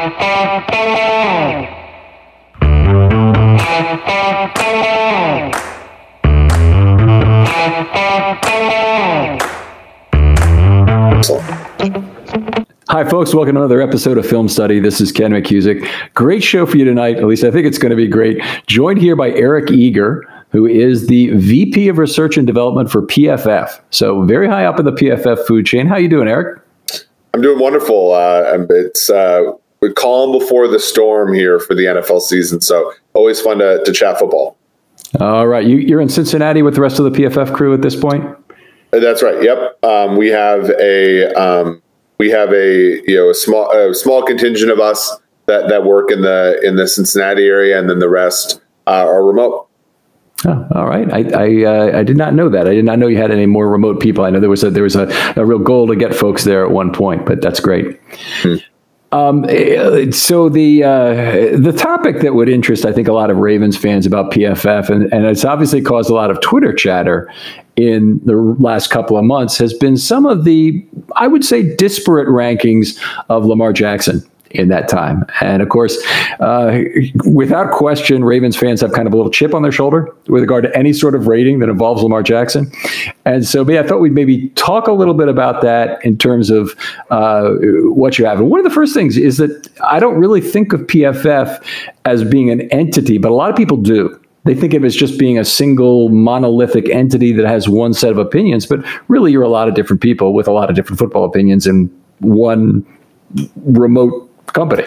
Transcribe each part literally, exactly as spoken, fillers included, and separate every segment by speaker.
Speaker 1: Hi, folks. Welcome to another episode of Film Study. This is Ken McCusick. Great show for you tonight. At least I think it's going to be great. Joined here by Eric Eager, who is the V P of Research and Development for P F F. So very high up in the P F F food chain. How you doing, Eric?
Speaker 2: I'm doing wonderful. Uh, it's uh, calm before the storm here for the N F L season. So always fun to, to chat football.
Speaker 1: All right. You, you're in Cincinnati with the rest of the P F F crew at this point?
Speaker 2: That's right. Yep. Um, we have a um, we have a you know a small a small contingent of us that, that work in the in the Cincinnati area, and then the rest uh, are remote.
Speaker 1: Oh, all right. I I, uh, I did not know that. I did not know you had any more remote people. I know there was a there was a, a real goal to get folks there at one point, but that's great. Hmm. Um, so the uh, the topic that would interest, I think, a lot of Ravens fans about P F F, and, and it's obviously caused a lot of Twitter chatter in the last couple of months, has been some of the, I would say, disparate rankings of Lamar Jackson in that time. And of course, uh, without question, Ravens fans have kind of a little chip on their shoulder with regard to any sort of rating that involves Lamar Jackson. And so yeah, I thought we'd maybe talk a little bit about that in terms of uh, what you have. And one of the first things is that I don't really think of P F F as being an entity, but a lot of people do. They think of it as just being a single monolithic entity that has one set of opinions, but really you're a lot of different people with a lot of different football opinions in one remote company.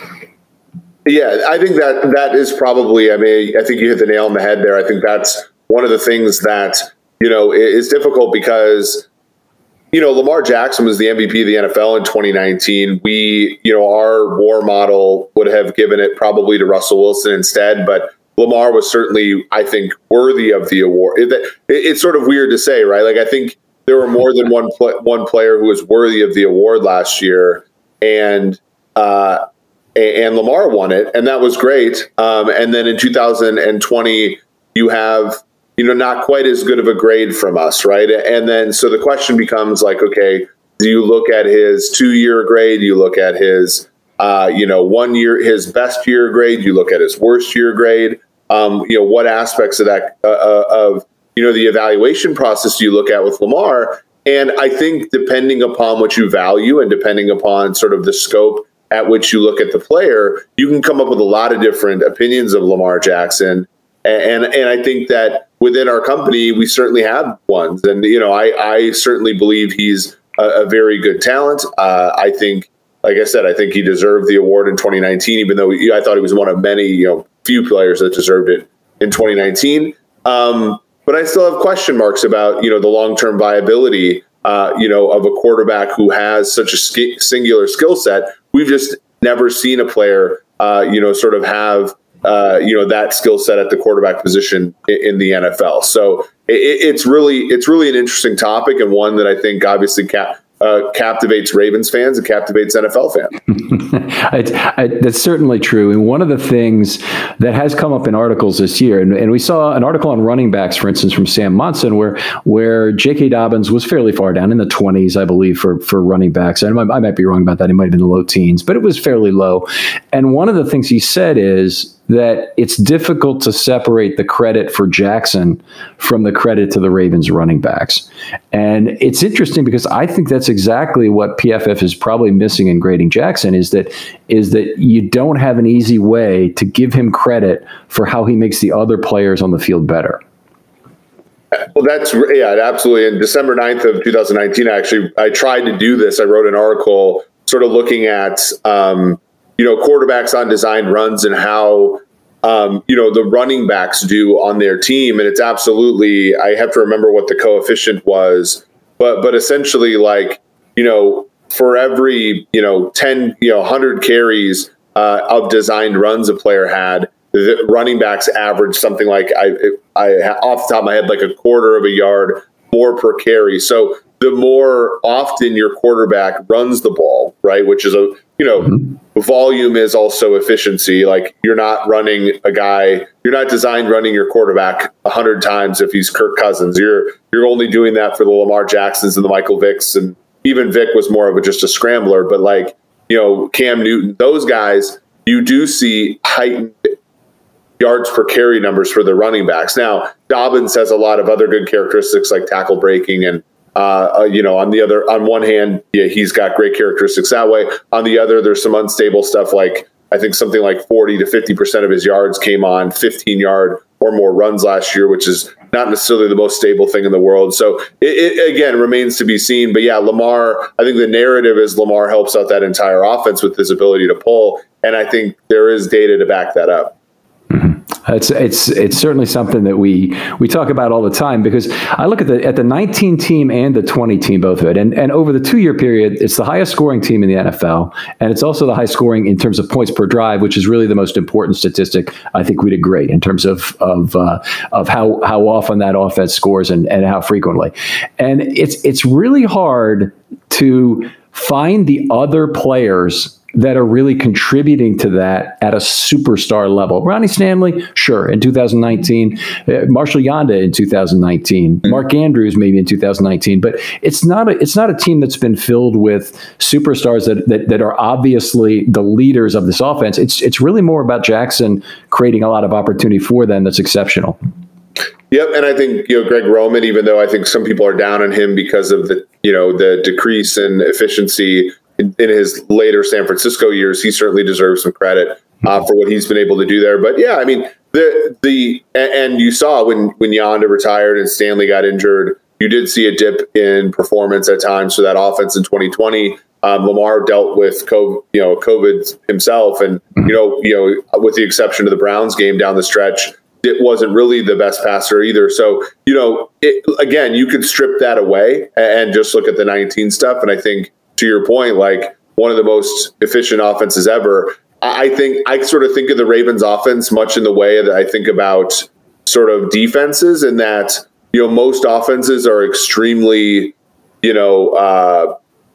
Speaker 2: Yeah, I think that that is probably, I mean, I think you hit the nail on the head there. I think that's one of the things that, you know, is difficult because, you know, Lamar Jackson was the M V P of the N F L in twenty nineteen. We, you know, our war model would have given it probably to Russell Wilson instead, but Lamar was certainly, I think, worthy of the award. It, it, it's sort of weird to say, right? Like, I think there were more than one pl- one player who was worthy of the award last year, and uh, and Lamar won it, and that was great. Um, and then in two thousand twenty, you have, you know, not quite as good of a grade from us, right? And then so the question becomes like, okay, do you look at his two-year grade? Do you look at his, uh, you know, one year, his best year grade? Do you look at his worst year grade? Um, you know, what aspects of that, uh, of, you know, the evaluation process do you look at with Lamar? And I think depending upon what you value and depending upon sort of the scope at which you look at the player, you can come up with a lot of different opinions of Lamar Jackson. And, and, and I think that within our company, we certainly have ones. And, you know, I, I certainly believe he's a, a very good talent. Uh, I think, like I said, I think he deserved the award in twenty nineteen, even though he, I thought he was one of many, you know, few players that deserved it in twenty nineteen. Um, but I still have question marks about, you know, the long-term viability, uh, you know, of a quarterback who has such a sk- singular skill set. We've just never seen a player, uh, you know, sort of have, uh, you know, that skill set at the quarterback position in, in the N F L. So it, it's really, it's really an interesting topic, and one that I think obviously ca- Uh, captivates Ravens fans and captivates N F L fans.
Speaker 1: I, I, that's certainly true. And one of the things that has come up in articles this year, and, and we saw an article on running backs, for instance, from Sam Monson, where where J K. Dobbins was fairly far down in the twenties, I believe, for, for running backs. And I, I might be wrong about that. It might have been the low teens, but it was fairly low. And one of the things he said is that it's difficult to separate the credit for Jackson from the credit to the Ravens running backs. And it's interesting because I think that's exactly what P F F is probably missing in grading Jackson, is that is that you don't have an easy way to give him credit for how he makes the other players on the field better.
Speaker 2: Well, that's, yeah, absolutely. And December ninth of two thousand nineteen, actually, I tried to do this. I wrote an article sort of looking at, um, you know, quarterbacks on designed runs and how, um, you know, the running backs do on their team. And it's absolutely, I have to remember what the coefficient was, but, but essentially, like, you know, for every, you know, ten, you know, one hundred carries uh, of designed runs a player had, the running backs average something like, I, I, off the top of my head, like a quarter of a yard more per carry. So the more often your quarterback runs the ball, right, which is a, you know, mm-hmm. volume is also efficiency. Like, you're not running a guy, you're not designed running your quarterback a hundred times if he's Kirk Cousins. You're you're only doing that for the Lamar Jacksons and the Michael Vicks, and even Vic was more of a, just a scrambler. But like, you know, Cam Newton, those guys, you do see heightened yards per carry numbers for the running backs. Now, Dobbins has a lot of other good characteristics like tackle breaking and, uh, uh, you know, on the other, on one hand, yeah, he's got great characteristics that way. On the other, there's some unstable stuff like, I think something like forty to fifty percent of his yards came on fifteen yard or more runs last year, which is not necessarily the most stable thing in the world. So it, it again remains to be seen. But yeah, Lamar, I think the narrative is Lamar helps out that entire offense with his ability to pull. And I think there is data to back that up.
Speaker 1: It's it's it's certainly something that we we talk about all the time, because I look at the at the nineteen team and the twenty team, both of it, and and over the two year period, it's the highest scoring team in the N F L, and it's also the high scoring in terms of points per drive, which is really the most important statistic. I think we'd agree in terms of of uh, of how how often that offense scores and and how frequently, and it's it's really hard to find the other players that are really contributing to that at a superstar level. Ronnie Stanley, sure, in two thousand nineteen. Uh, Marshall Yanda in two thousand nineteen. Mm-hmm. Mark Andrews maybe in two thousand nineteen. But it's not a it's not a team that's been filled with superstars that that, that are obviously the leaders of this offense. It's it's really more about Jackson creating a lot of opportunity for them that's exceptional.
Speaker 2: Yep, and I think, you know, Greg Roman, even though I think some people are down on him because of the, you know, the decrease in efficiency in, in his later San Francisco years, he certainly deserves some credit uh, for what he's been able to do there. But yeah, I mean, the the and you saw when when Yanda retired and Stanley got injured, you did see a dip in performance at times for that offense in twenty twenty. Um, Lamar dealt with COVID, you know, COVID himself, and you know, you know, with the exception of the Browns game down the stretch, it wasn't really the best passer either. So, you know, it, again, you could strip that away and just look at the nineteen stuff. And I think, to your point, like one of the most efficient offenses ever. I think I sort of think of the Ravens offense much in the way that I think about sort of defenses, in that, you know, most offenses are extremely, you know, uh,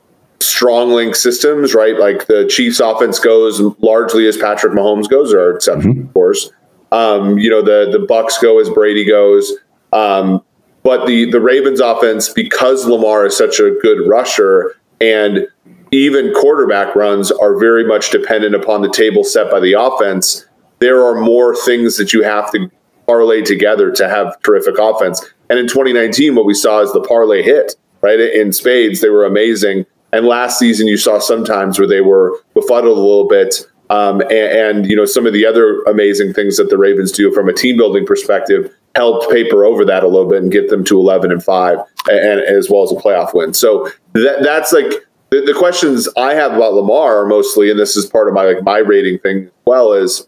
Speaker 2: strong link systems, right? Like the Chiefs offense goes largely as Patrick Mahomes goes. There are exceptions, mm-hmm. of course. Um, you know, the the Bucks go as Brady goes. Um, but the the Ravens offense, because Lamar is such a good rusher, and even quarterback runs are very much dependent upon the table set by the offense, there are more things that you have to parlay together to have terrific offense. And in twenty nineteen, what we saw is the parlay hit, right? In spades, they were amazing. And last season, you saw sometimes where they were befuddled a little bit. Um, and, and, you know, some of the other amazing things that the Ravens do from a team building perspective helped paper over that a little bit and get them to eleven and five, and, and as well as a playoff win. So that, that's like the, the questions I have about Lamar are mostly, and this is part of my, like my rating thing as well, is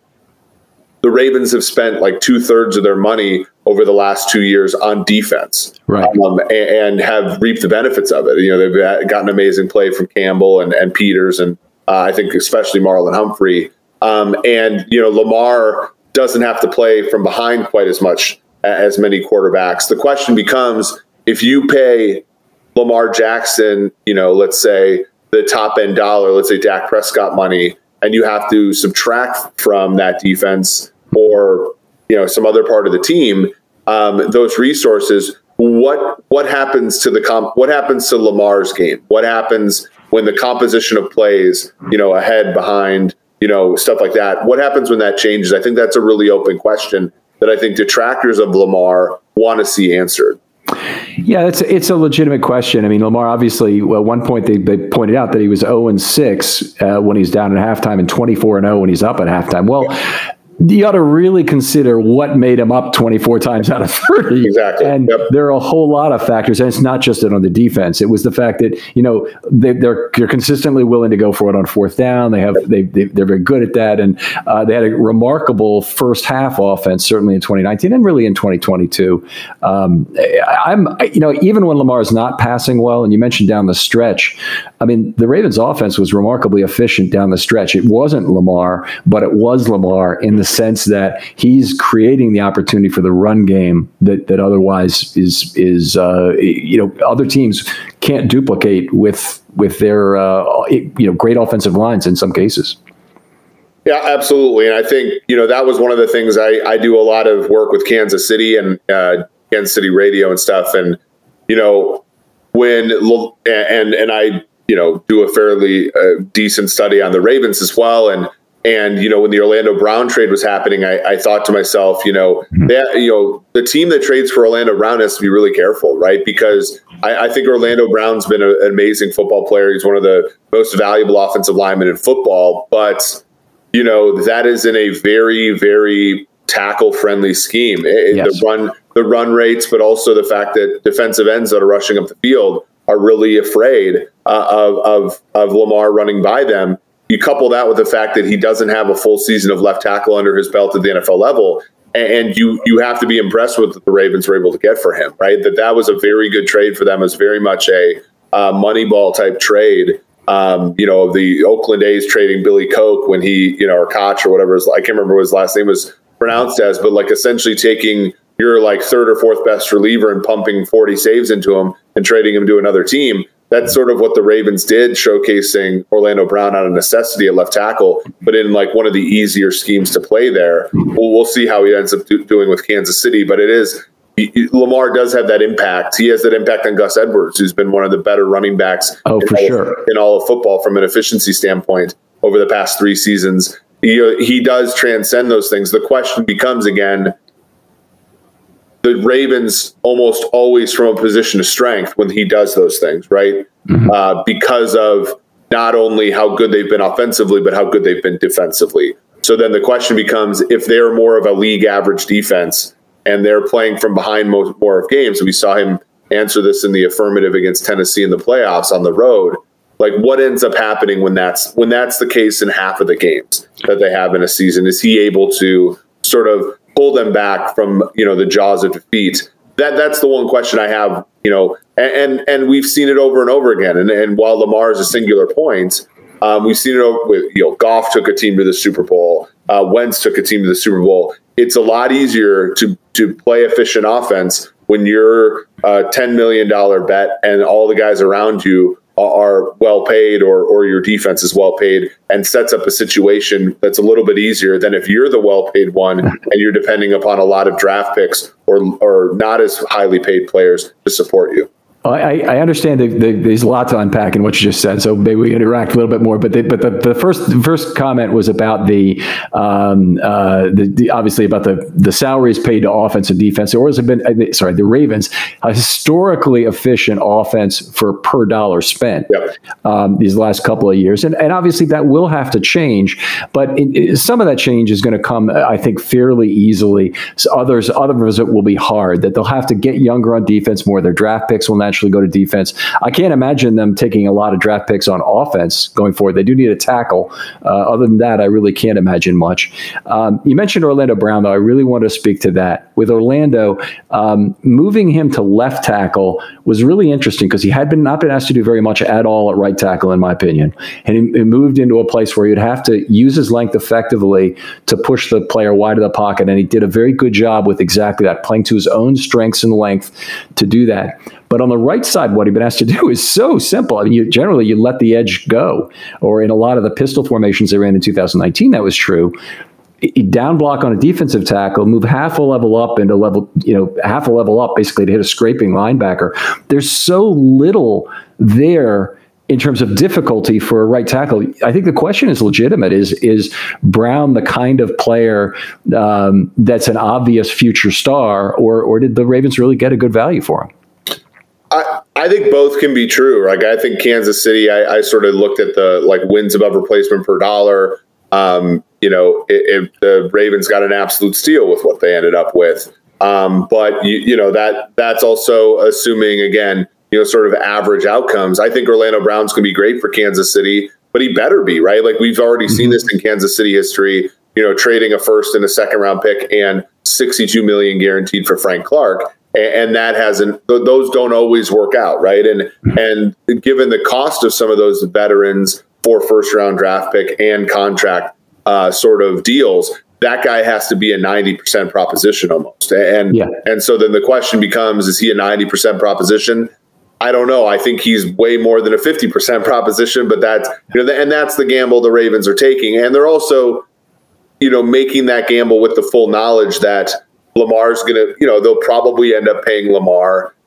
Speaker 2: the Ravens have spent like two thirds of their money over the last two years on defense,
Speaker 1: right?
Speaker 2: Um, and, and have reaped the benefits of it. You know, they've gotten amazing play from Campbell and, and Peters, and uh, I think especially Marlon Humphrey. Um, and, you know, Lamar doesn't have to play from behind quite as much as many quarterbacks. The question becomes, if you pay Lamar Jackson, you know, let's say the top end dollar, let's say Dak Prescott money, and you have to subtract from that defense or, you know, some other part of the team, um, those resources, what what happens to the comp, what happens to Lamar's game? What happens when the composition of plays, you know, ahead, behind, you know, stuff like that? What happens when that changes? I think that's a really open question that I think detractors of Lamar want to see answered.
Speaker 1: Yeah, it's it's a legitimate question. I mean, Lamar, obviously, well, at one point they, they pointed out that he was oh and six uh, when he's down at halftime and twenty-four and oh when he's up at halftime. Well, you ought to really consider what made him up twenty-four times out of thirty.
Speaker 2: Exactly.
Speaker 1: And yep. There are a whole lot of factors. And it's not just that on the defense. It was the fact that, you know, they, they're they're consistently willing to go for it on fourth down. They have they, they they're very good at that. And uh, they had a remarkable first half offense, certainly in twenty nineteen and really in twenty twenty-two. Um, I'm you know, even when Lamar is not passing well, and you mentioned down the stretch, I mean, the Ravens offense was remarkably efficient down the stretch. It wasn't Lamar, but it was Lamar in the sense that he's creating the opportunity for the run game that that otherwise is is uh, you know, other teams can't duplicate with with their uh, you know, great offensive lines in some cases.
Speaker 2: Yeah, absolutely. And I think, you know, that was one of the things I, I do a lot of work with Kansas City and uh, Kansas City radio and stuff. And, you know, when and and I you know, do a fairly uh, decent study on the Ravens as well. And, and, you know, when the Orlando Brown trade was happening, I, I thought to myself, you know, that, you know, the team that trades for Orlando Brown has to be really careful, right? Because I, I think Orlando Brown's been a, an amazing football player. He's one of the most valuable offensive linemen in football, but, you know, that is in a very, very tackle-friendly scheme. It, yes. The run, the run rates, but also the fact that defensive ends that are rushing up the field are really afraid uh, of, of of Lamar running by them. You couple that with the fact that he doesn't have a full season of left tackle under his belt at the N F L level, and you you have to be impressed with what the Ravens were able to get for him, right? That that was a very good trade for them. It was very much a uh, Moneyball type trade. Um, you know, the Oakland A's trading Billy Koch when he, you know, or Koch or whatever his, I can't remember what his last name was pronounced as, but like essentially taking your like third or fourth best reliever and pumping forty saves into him and trading him to another team. That's sort of what the Ravens did, showcasing Orlando Brown out of necessity at left tackle, but in like one of the easier schemes to play there. We'll, we'll see how he ends up do, doing with Kansas City, but it is, he, Lamar does have that impact. He has that impact on Gus Edwards, who's been one of the better running backs
Speaker 1: oh,
Speaker 2: in,
Speaker 1: for
Speaker 2: all
Speaker 1: sure.
Speaker 2: of, in all of football from an efficiency standpoint over the past three seasons. He, he does transcend those things. The question becomes, again, the Ravens almost always from a position of strength when he does those things, right? Mm-hmm. Uh, because of not only how good they've been offensively, but how good they've been defensively. So then the question becomes, if they're more of a league average defense and they're playing from behind more, more of games, we saw him answer this in the affirmative against Tennessee in the playoffs on the road. Like, what ends up happening when that's when that's the case in half of the games that they have in a season? Is he able to sort of pull them back from, you know, the jaws of defeat? That that's the one question I have, you know, and and, and we've seen it over and over again. And, and while Lamar is a singular point, um, we've seen it over with, you know, Goff took a team to the Super Bowl. Uh, Wentz took a team to the Super Bowl. It's a lot easier to to play efficient offense when you're a ten million dollars bet and all the guys around you are well paid, or or your defense is well paid, and sets up a situation that's a little bit easier than if you're the well paid one and you're depending upon a lot of draft picks or or not as highly paid players to support you.
Speaker 1: I, I understand that there's a lot to unpack in what you just said, so maybe we interact a little bit more. But the, but the, the first the first comment was about the, um, uh, the, the obviously about the the salaries paid to offense and defense. Or has it been sorry the Ravens, a historically efficient offense for per dollar spent yep. um, these last couple of years, and and obviously that will have to change. But it, it, some of that change is going to come, I think, fairly easily. So others others it will be hard. That they'll have to get younger on defense more. Their draft picks will naturally go to defense. I can't imagine them taking a lot of draft picks on offense going forward. They do need a tackle. Uh, other than that, I really can't imagine much. Um, you mentioned Orlando Brown, though. I really want to speak to that. With Orlando, um, moving him to left tackle was really interesting because he had been not been asked to do very much at all at right tackle, in my opinion. And he, he moved into a place where he'd have to use his length effectively to push the player wide of the pocket. And he did a very good job with exactly that, playing to his own strengths and length to do that. But on the right side, what he'd been asked to do is so simple. I mean, you, generally, you let the edge go. Or in a lot of the pistol formations they ran in two thousand nineteen, that was true. Down block on a defensive tackle, move half a level up into level, you know, half a level up, basically to hit a scraping linebacker. There's so little there in terms of difficulty for a right tackle. I think the question is legitimate. Is is Brown the kind of player um, that's an obvious future star, or or did the Ravens really get a good value for him?
Speaker 2: I, I think both can be true. Like, I think Kansas City, I, I sort of looked at the like wins above replacement per dollar. Um, you know, it, it, the Ravens got an absolute steal with what they ended up with. Um, but you, you know, that that's also assuming, again, you know, sort of average outcomes. I think Orlando Brown's going to be great for Kansas City, but he better be, right? Like, we've already seen this in Kansas City history, you know, trading a first and a second round pick and sixty-two million dollars guaranteed for Frank Clark. And that hasn't; those don't always work out, right? And and given the cost of some of those veterans for first round draft pick and contract uh, sort of deals, that guy has to be a ninety percent proposition almost. And yeah. and so then the question becomes: is he a ninety percent proposition? I don't know. I think he's way more than a fifty percent proposition, but that's you know, and that's the gamble the Ravens are taking, and they're also, you know, making that gamble with the full knowledge that Lamar's going to, you know, they'll probably end up paying Lamar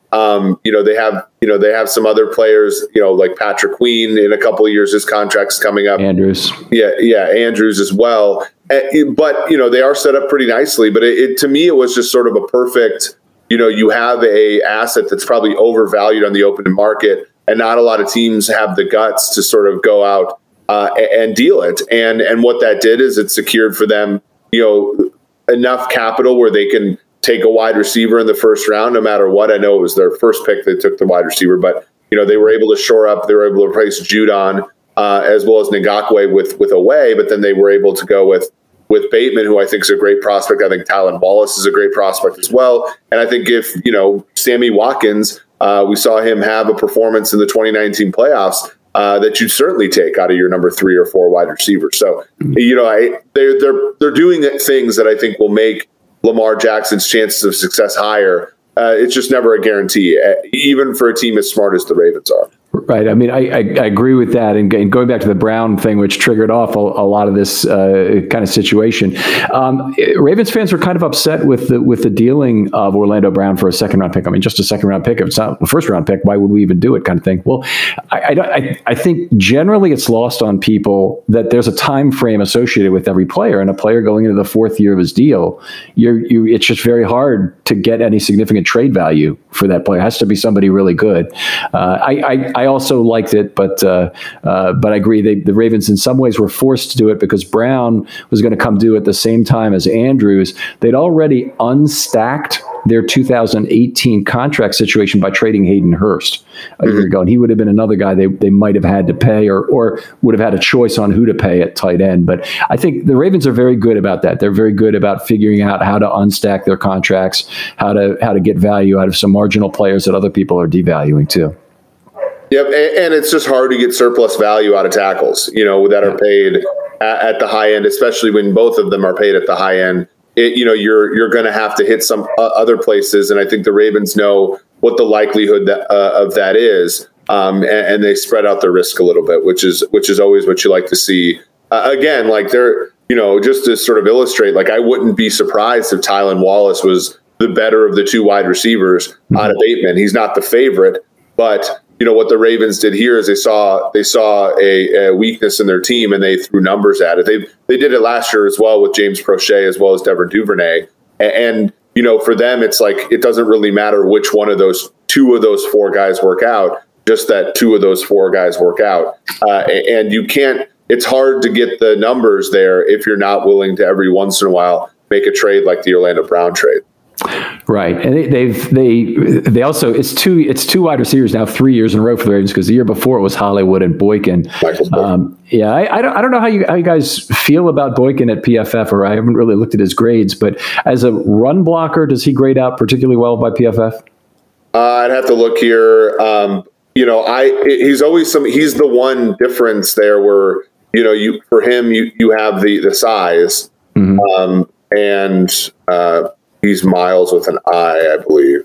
Speaker 2: Um, you know, they have, you know, they have some other players, you know, like Patrick Queen in a couple of years, his contract's coming up.
Speaker 1: Andrews.
Speaker 2: Yeah. Yeah. Andrews as well. But, you know, they are set up pretty nicely, but it, it to me, it was just sort of a perfect, you know, you have a asset that's probably overvalued on the open market, and not a lot of teams have the guts to sort of go out uh, and deal it. And, and what that did is it secured for them, you know, enough capital where they can take a wide receiver in the first round, no matter what. I know it was their first pick. They took the wide receiver, but, you know, they were able to shore up, they were able to replace Judon uh, as well as Ngakoue with, with Away, but then they were able to go with, with Bateman, who I think is a great prospect. I think Tylan Wallace is a great prospect as well. And I think if, you know, Sammy Watkins, uh, we saw him have a performance in the twenty nineteen playoffs uh, that you'd certainly take out of your number three or four wide receiver. So, you know, I, they're, they're, they're doing things that I think will make Lamar Jackson's chances of success higher. Uh, it's just never a guarantee, uh, even for a team as smart as the Ravens are.
Speaker 1: Right. I mean, I, I, I agree with that. And, and going back to the Brown thing, which triggered off a, a lot of this uh, kind of situation, um, Ravens fans were kind of upset with the with the dealing of Orlando Brown for a second round pick. I mean, just a second round pick. If it's not a first round pick, why would we even do it? Kind of thing. Well, I, I, I think generally it's lost on people that there's a time frame associated with every player, and a player going into the fourth year of his deal, you're you. It's just very hard to get any significant trade value for that player. It has to be somebody really good. Uh, I, I I also liked it, but uh, uh, but I agree. They, the Ravens in some ways were forced to do it because Brown was going to come due at the same time as Andrews. They'd already unstacked their two thousand eighteen contract situation by trading Hayden Hurst a year ago, and he would have been another guy they, they might have had to pay, or or would have had a choice on who to pay at tight end. But I think the Ravens are very good about that. They're very good about figuring out how to unstack their contracts, how to how to get value out of some marginal players that other people are devaluing too.
Speaker 2: Yep, and it's just hard to get surplus value out of tackles, you know, that are paid at the high end, especially when both of them are paid at the high end. It, you know, you're you're going to have to hit some other places, and I think the Ravens know what the likelihood that, uh, of that is, um, and, and they spread out the risk a little bit, which is which is always what you like to see. Uh, again, like they're, you know, just to sort of illustrate, like I wouldn't be surprised if Tylan Wallace was the better of the two wide receivers mm-hmm. out of Bateman. He's not the favorite, but you know what the Ravens did here is they saw they saw a, a weakness in their team, and they threw numbers at it. They they did it last year as well with James Prochet as well as Devin Duvernay. And, and you know, for them, it's like it doesn't really matter which one of those two of those four guys work out, just that two of those four guys work out. Uh, and you can't. It's hard to get the numbers there if you're not willing to every once in a while make a trade like the Orlando Brown trade.
Speaker 1: Right, and they, they've they they also it's two it's two wide receivers now, three years in a row for the Ravens, because the year before it was Hollywood and Boykin. Um, yeah, I, I don't I don't know how you how you guys feel about Boykin at P F F, or I haven't really looked at his grades, but as a run blocker, does he grade out particularly well by P F F?
Speaker 2: Uh, I'd have to look here. Um, you know, I he's always some he's the one difference there where you know you for him you you have the the size mm-hmm. um, and. Uh, He's Miles with an I, I believe.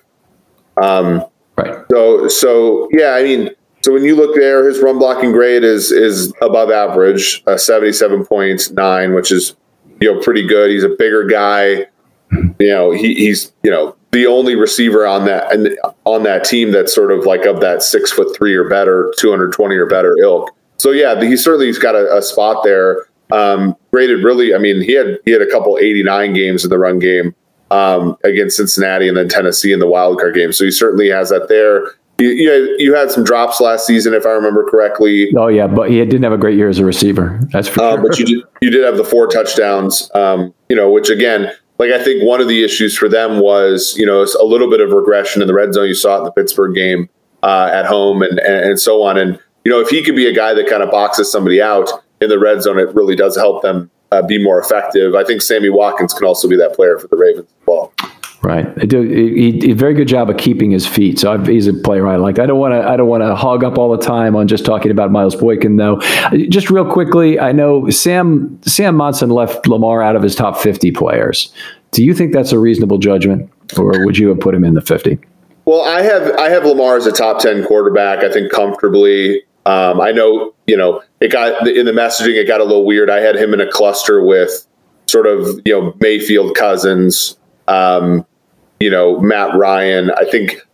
Speaker 2: Um,
Speaker 1: right.
Speaker 2: So, so yeah, I mean, so when you look there, his run blocking grade is is above average, uh, seventy-seven point nine, which is you know pretty good. He's a bigger guy. You know, he, he's you know the only receiver on that and on that team that's sort of like of that six foot three or better, two hundred twenty or better ilk. So yeah, he certainly's got a, a spot there. Um, graded really, I mean, he had he had a couple eighty-nine games in the run game. Um, against Cincinnati and then Tennessee in the wild card game. So he certainly has that there. You, you, had, you had some drops last season, if I remember correctly.
Speaker 1: Oh yeah, but he didn't have a great year as a receiver. That's for uh,
Speaker 2: sure. But you did, you did have the four touchdowns, um, you know, which again, like I think one of the issues for them was, you know, a little bit of regression in the red zone. You saw it in the Pittsburgh game uh, at home and, and, and so on. And, you know, if he could be a guy that kind of boxes somebody out in the red zone, it really does help them Uh, be more effective. I think Sammy Watkins can also be that player for the Ravens as well.
Speaker 1: Right. They do, he, he did a very good job of keeping his feet. So I've, he's a player I like. I don't want to. I don't want to hog up all the time on just talking about Miles Boykin, though. Just real quickly, I know Sam Sam Monson left Lamar out of his top fifty players. Do you think that's a reasonable judgment, or would you have put him in the fifty?
Speaker 2: Well, I have I have Lamar as a top ten quarterback. I think comfortably. Um, I know, you know, it got in the messaging, it got a little weird. I had him in a cluster with sort of, you know, Mayfield, Cousins, um, you know, Matt Ryan. I think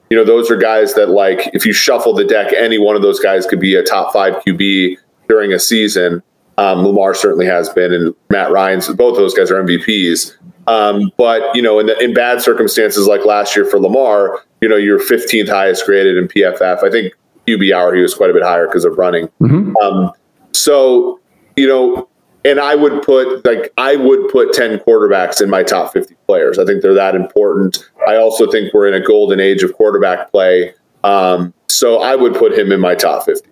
Speaker 2: you know, those are guys that, like, if you shuffle the deck, any one of those guys could be a top five Q B during a season. Um, Lamar certainly has been, and Matt Ryan's, both those guys are M V Ps. Um, but, you know, in, the, in bad circumstances like last year for Lamar, you know, you're fifteenth highest graded in P F F. I think Q B hour, he was quite a bit higher because of running. Mm-hmm. Um, so, you know, and I would put, like, I would put ten quarterbacks in my top fifty players. I think they're that important. I also think we're in a golden age of quarterback play. Um, so I would put him in my top fifty.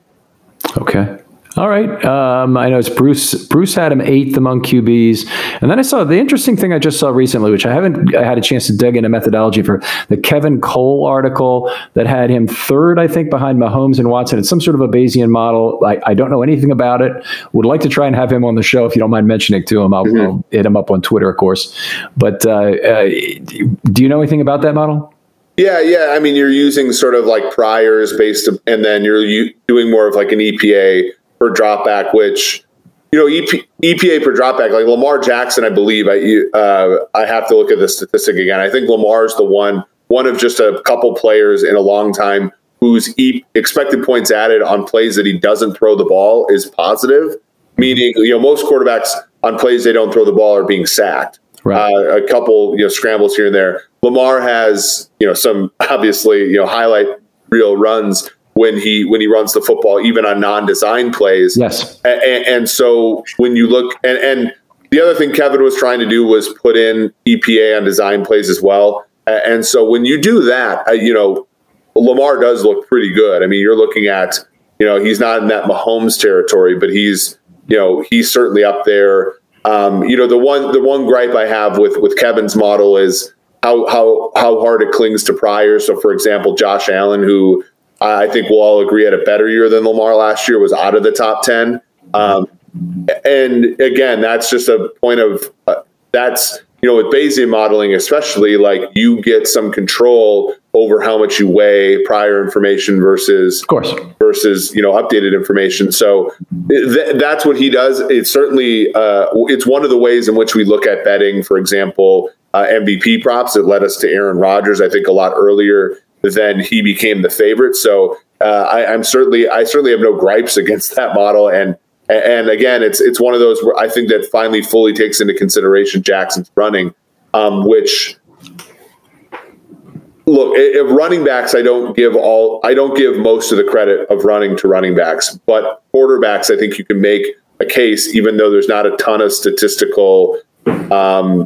Speaker 1: Okay. All right. Um, I know it's Bruce. Bruce had him eighth among Q Bs. And then I saw the interesting thing I just saw recently, which I haven't I had a chance to dig into methodology for, the Kevin Cole article that had him third, I think, behind Mahomes and Watson. It's some sort of a Bayesian model. I, I don't know anything about it. Would like to try and have him on the show. If you don't mind mentioning it to him, I'll, mm-hmm. I'll hit him up on Twitter, of course. But uh, uh, do you know anything about that model?
Speaker 2: Yeah, yeah. I mean, you're using sort of like priors based, and then you're u- doing more of like an E P A per dropback, which, you know, E P, E P A per dropback, like Lamar Jackson, I believe, I uh, I have to look at the statistic again. I think Lamar's the one, one of just a couple players in a long time whose e- expected points added on plays that he doesn't throw the ball is positive, meaning, you know, most quarterbacks on plays they don't throw the ball are being sacked. Right. Uh, a couple, you know, scrambles here and there. Lamar has, you know, some obviously, you know, highlight reel runs when he when he runs the football, even on non-design plays.
Speaker 1: Yes.
Speaker 2: And, and so when you look, and, and the other thing Kevin was trying to do was put in E P A on design plays as well. And so when you do that, you know, Lamar does look pretty good. I mean, you're looking at, you know, he's not in that Mahomes territory, but he's, you know, he's certainly up there. Um, you know, the one the one gripe I have with with Kevin's model is how how how hard it clings to priors. So, for example, Josh Allen, who I think we'll all agree had a better year than Lamar last year, was out of the top ten. Um, and again, that's just a point of uh, that's, you know, with Bayesian modeling, especially, like, you get some control over how much you weigh prior information versus, of course, versus, you know, updated information. So th- that's what he does. It's certainly uh, it's one of the ways in which we look at betting, for example, uh, M V P props that led us to Aaron Rodgers, I think, a lot earlier than he became the favorite. So uh, I, I'm certainly I certainly have no gripes against that model. And and again, it's it's one of those where I think that finally fully takes into consideration Jackson's running, um, which look, if running backs, I don't give all I don't give most of the credit of running to running backs, but quarterbacks, I think you can make a case, even though there's not a ton of statistical um,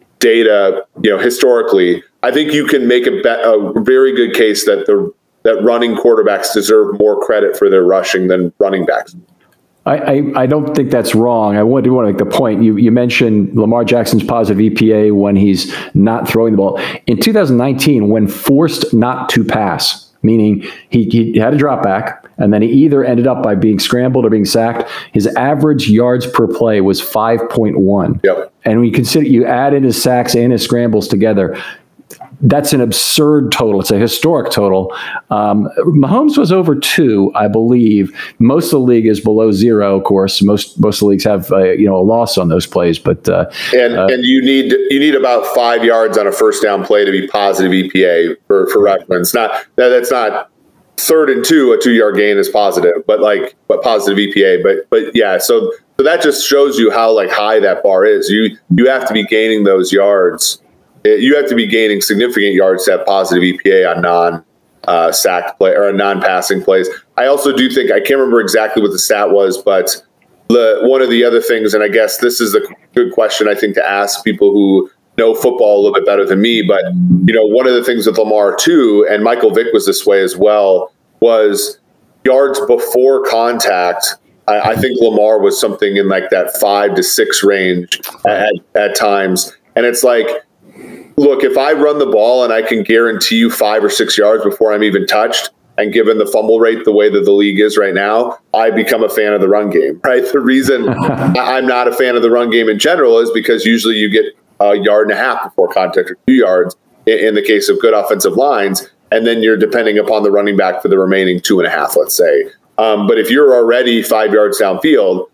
Speaker 2: data, you know, historically. I think you can make a, be- a very good case that the that running quarterbacks deserve more credit for their rushing than running backs.
Speaker 1: I, I, I don't think that's wrong. I want to want to make the point. You you mentioned Lamar Jackson's positive E P A when he's not throwing the ball. In two thousand nineteen, when forced not to pass, meaning he, he had a drop back, and then he either ended up by being scrambled or being sacked, his average yards per play was five point one.
Speaker 2: Yep.
Speaker 1: And when you consider, you add in his sacks and his scrambles together, that's an absurd total. It's a historic total. Um, Mahomes was over two, I believe. Most of the league is below zero, of course. Most most of the leagues have uh, you know a loss on those plays, but uh,
Speaker 2: and
Speaker 1: uh,
Speaker 2: and you need you need about five yards on a first down play to be positive E P A for for reference. Not that that's not third and two, a two yard gain is positive, but like but positive E P A. But but yeah, so so that just shows you how like high that bar is. You you have to be gaining those yards. You have to be gaining significant yards to have positive E P A on non uh, sacked play or non passing plays. I also do think I can't remember exactly what the stat was, but the one of the other things, and I guess this is a good question I think to ask people who know football a little bit better than me. But you know, one of the things with Lamar too, and Michael Vick was this way as well, was yards before contact. I, I think Lamar was something in like that five to six range at, at times, and it's like. Look, if I run the ball and I can guarantee you five or six yards before I'm even touched, and given the fumble rate the way that the league is right now, I become a fan of the run game, right? The reason I'm not a fan of the run game in general is because usually you get a yard and a half before contact or two yards in the case of good offensive lines, and then you're depending upon the running back for the remaining two and a half, let's say. Um, but if you're already five yards downfield,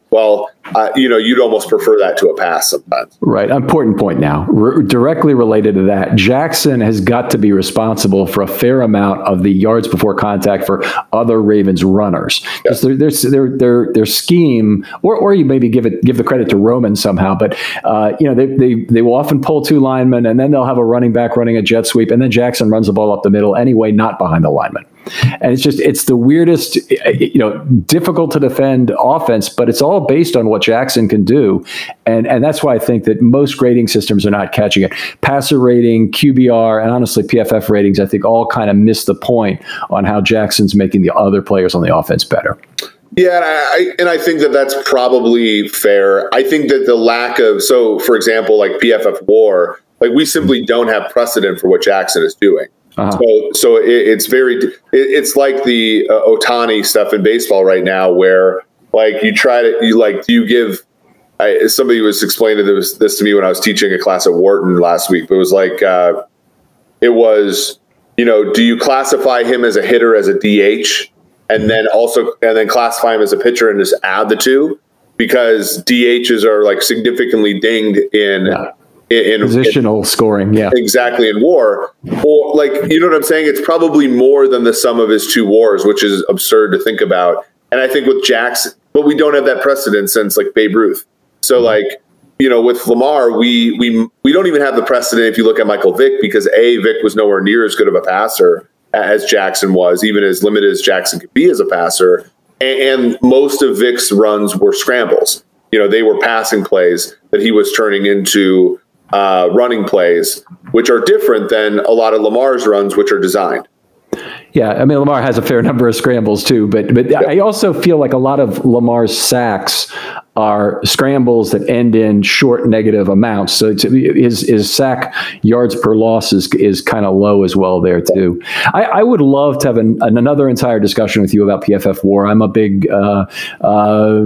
Speaker 2: well, uh, you know, you'd almost prefer that to a pass sometimes.
Speaker 1: Right. Important point now. R- directly related to that, Jackson has got to be responsible for a fair amount of the yards before contact for other Ravens runners. Yes. Their, their, their, their, their scheme, or, or you maybe give it give the credit to Roman somehow, but uh, you know they, they they will often pull two linemen, and then they'll have a running back running a jet sweep, and then Jackson runs the ball up the middle anyway, not behind the lineman. And it's just, it's the weirdest, you know, difficult to defend offense, but it's all based on what Jackson can do. And and that's why I think that most grading systems are not catching it. Passer rating, Q B R, and honestly P F F ratings, I think all kind of miss the point on how Jackson's making the other players on the offense better.
Speaker 2: Yeah, and I, and I think that that's probably fair. I think that the lack of, so for example, like P F F WAR, like we simply don't have precedent for what Jackson is doing. Uh-huh. So, so it, it's very, it, it's like the uh, Ohtani stuff in baseball right now, where like you try to, you like, do you give? I, somebody was explaining this, this to me when I was teaching a class at Wharton last week. But it was like, uh, it was, you know, do you classify him as a hitter as a D H, and then also, and then classify him as a pitcher and just add the two, because D Hs are like significantly dinged in. Yeah. In,
Speaker 1: Positional in, scoring, yeah.
Speaker 2: Exactly, in WAR. Or, like, you know what I'm saying? It's probably more than the sum of his two wars, which is absurd to think about. And I think with Jackson, but we don't have that precedent since, like, Babe Ruth. So, like, you know, with Lamar, we we we don't even have the precedent if you look at Michael Vick, because, A, Vick was nowhere near as good of a passer as Jackson was, even as limited as Jackson could be as a passer. And, and most of Vick's runs were scrambles. You know, they were passing plays that he was turning into Uh, running plays, which are different than a lot of Lamar's runs, which are designed.
Speaker 1: Yeah, I mean, Lamar has a fair number of scrambles too, but but yep. I also feel like a lot of Lamar's sacks are scrambles that end in short negative amounts. So it's, his, his sack yards per loss is, is kind of low as well there too. I, I would love to have an, another entire discussion with you about P F F WAR. I'm a big, uh, uh,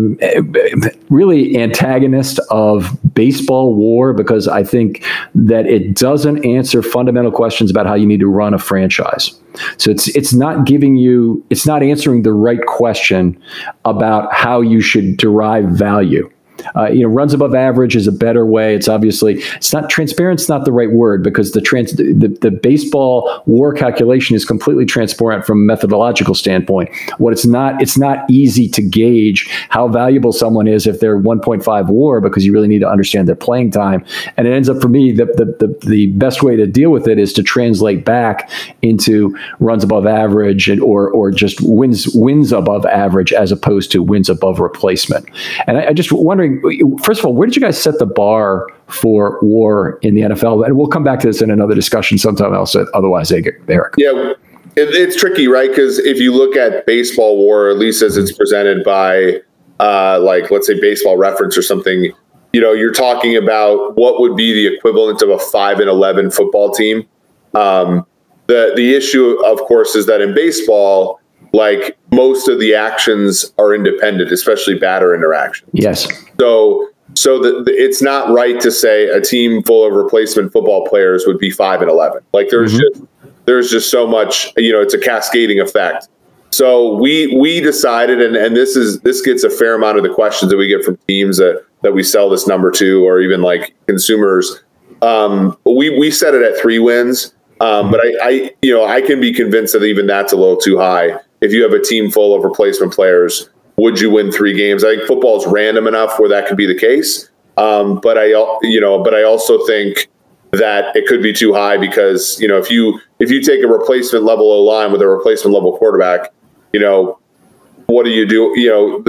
Speaker 1: really antagonist of baseball WAR, because I think that it doesn't answer fundamental questions about how you need to run a franchise. So it's it's not giving you, it's not answering the right question about how you should derive value. Uh, you know, runs above average is a better way. It's obviously, it's not transparent. It's not the right word, because the trans the, the baseball WAR calculation is completely transparent from a methodological standpoint. What it's not, it's not easy to gauge how valuable someone is if they're one point five WAR, because you really need to understand their playing time. And it ends up, for me, the, the, the, the best way to deal with it is to translate back into runs above average, and, or, or just wins, wins above average, as opposed to wins above replacement. And I, I just wondering, first of all, where did you guys set the bar for WAR in the N F L? And we'll come back to this in another discussion sometime else. Otherwise, Eric.
Speaker 2: Yeah, it, it's tricky, right? Because if you look at baseball WAR, at least as it's presented by, uh, like, let's say Baseball Reference or something, you know, you're talking about what would be the equivalent of a five and eleven football team. Um, the the issue, of course, is that in baseball, like, most of the actions are independent, especially batter interaction.
Speaker 1: Yes.
Speaker 2: So, so the, the, it's not right to say a team full of replacement football players would be five and eleven. Like, there's mm-hmm. just there's just so much. You know, it's a cascading effect. So we we decided, and, and this is this gets a fair amount of the questions that we get from teams that, that we sell this number to, or even like consumers. Um, we we set it at three wins, um, but I, I you know I can be convinced that even that's a little too high. If you have a team full of replacement players, would you win three games? I think football is random enough where that could be the case. Um, but I, you know, but I also think that it could be too high, because, you know, if you if you take a replacement level O-line with a replacement level quarterback, you know, what do you do? You know,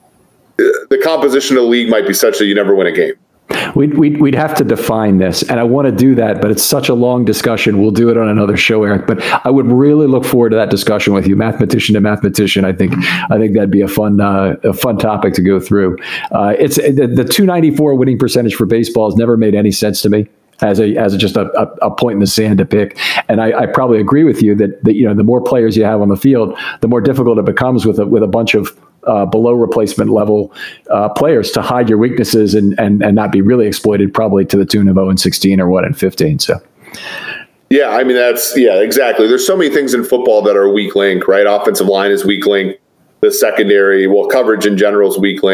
Speaker 2: the, the composition of the league might be such that you never win a game.
Speaker 1: We'd, we'd, we'd have to define this, and I want to do that, but it's such a long discussion. We'll do it on another show, Eric, but I would really look forward to that discussion with you, mathematician to mathematician. I think I think that'd be a fun uh, a fun topic to go through. Uh, it's the, the two ninety-four winning percentage for baseball has never made any sense to me as a as a, just a, a, a point in the sand to pick. And I, I probably agree with you that, that you know the more players you have on the field, the more difficult it becomes with a, with a bunch of Uh, below replacement level uh, players to hide your weaknesses and, and and not be really exploited, probably to the tune of oh and sixteen or one and fifteen. So,
Speaker 2: yeah, I mean, that's, yeah, exactly. There's so many things in football that are weak link, right? Offensive line is weak link. The secondary, well, coverage in general is weak link.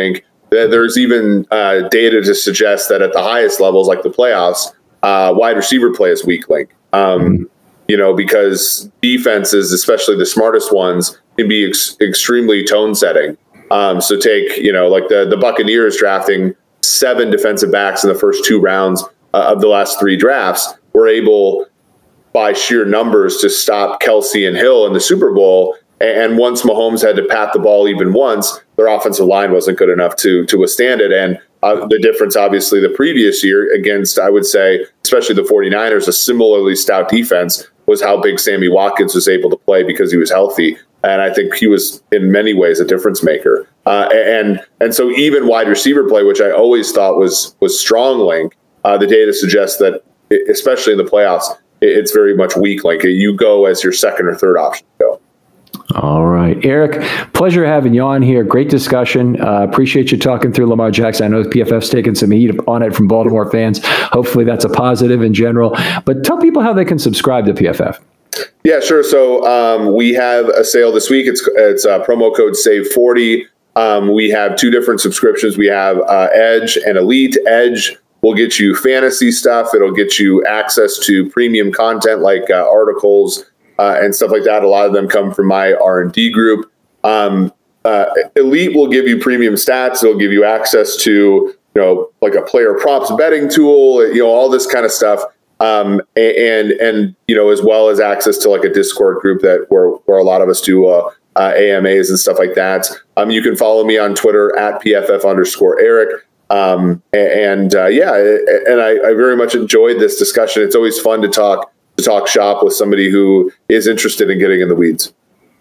Speaker 2: there's even uh, data to suggest that at the highest levels, like the playoffs, uh, wide receiver play is weak link. Um, you know, because defenses, especially the smartest ones, can be ex- extremely tone setting. Um, so take, you know, like the, the Buccaneers drafting seven defensive backs in the first two rounds uh, of the last three drafts, were able by sheer numbers to stop Kelsey and Hill in the Super Bowl. And once Mahomes had to pat the ball even once, their offensive line wasn't good enough to to withstand it. And uh, the difference, obviously, the previous year against, I would say, especially the 49ers, a similarly stout defense, was how big Sammy Watkins was able to play because he was healthy. And I think he was, in many ways, a difference maker. Uh, and and so even wide receiver play, which I always thought was was strong link, uh, the data suggests that, especially in the playoffs, it's very much weak link. You go as your second or third option to go.
Speaker 1: All right. Eric, pleasure having you on here. Great discussion. Uh, appreciate you talking through Lamar Jackson. I know P F F's taken some heat on it from Baltimore fans. Hopefully that's a positive in general. But tell people how they can subscribe to P F F.
Speaker 2: Yeah, sure. So um, we have a sale this week. It's it's uh, promo code save forty. Um, we have two different subscriptions. We have uh, Edge and Elite. Edge will get you fantasy stuff. It'll get you access to premium content like uh, articles, Uh, and stuff like that. A lot of them come from my R and D group. Um, uh, Elite will give you premium stats. It'll give you access to, you know, like a player props betting tool, you know, all this kind of stuff. Um, and, and, you know, as well as access to like a Discord group that where, where a lot of us do uh, uh, A M As and stuff like that. Um, you can follow me on Twitter at P F F underscore Eric. Um, and uh, yeah, and I, I very much enjoyed this discussion. It's always fun to talk to talk shop with somebody who is interested in getting in the weeds.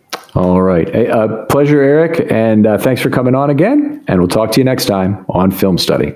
Speaker 1: All right. Hey, uh, pleasure, Eric. And uh, thanks for coming on again. And we'll talk to you next time on Film Study.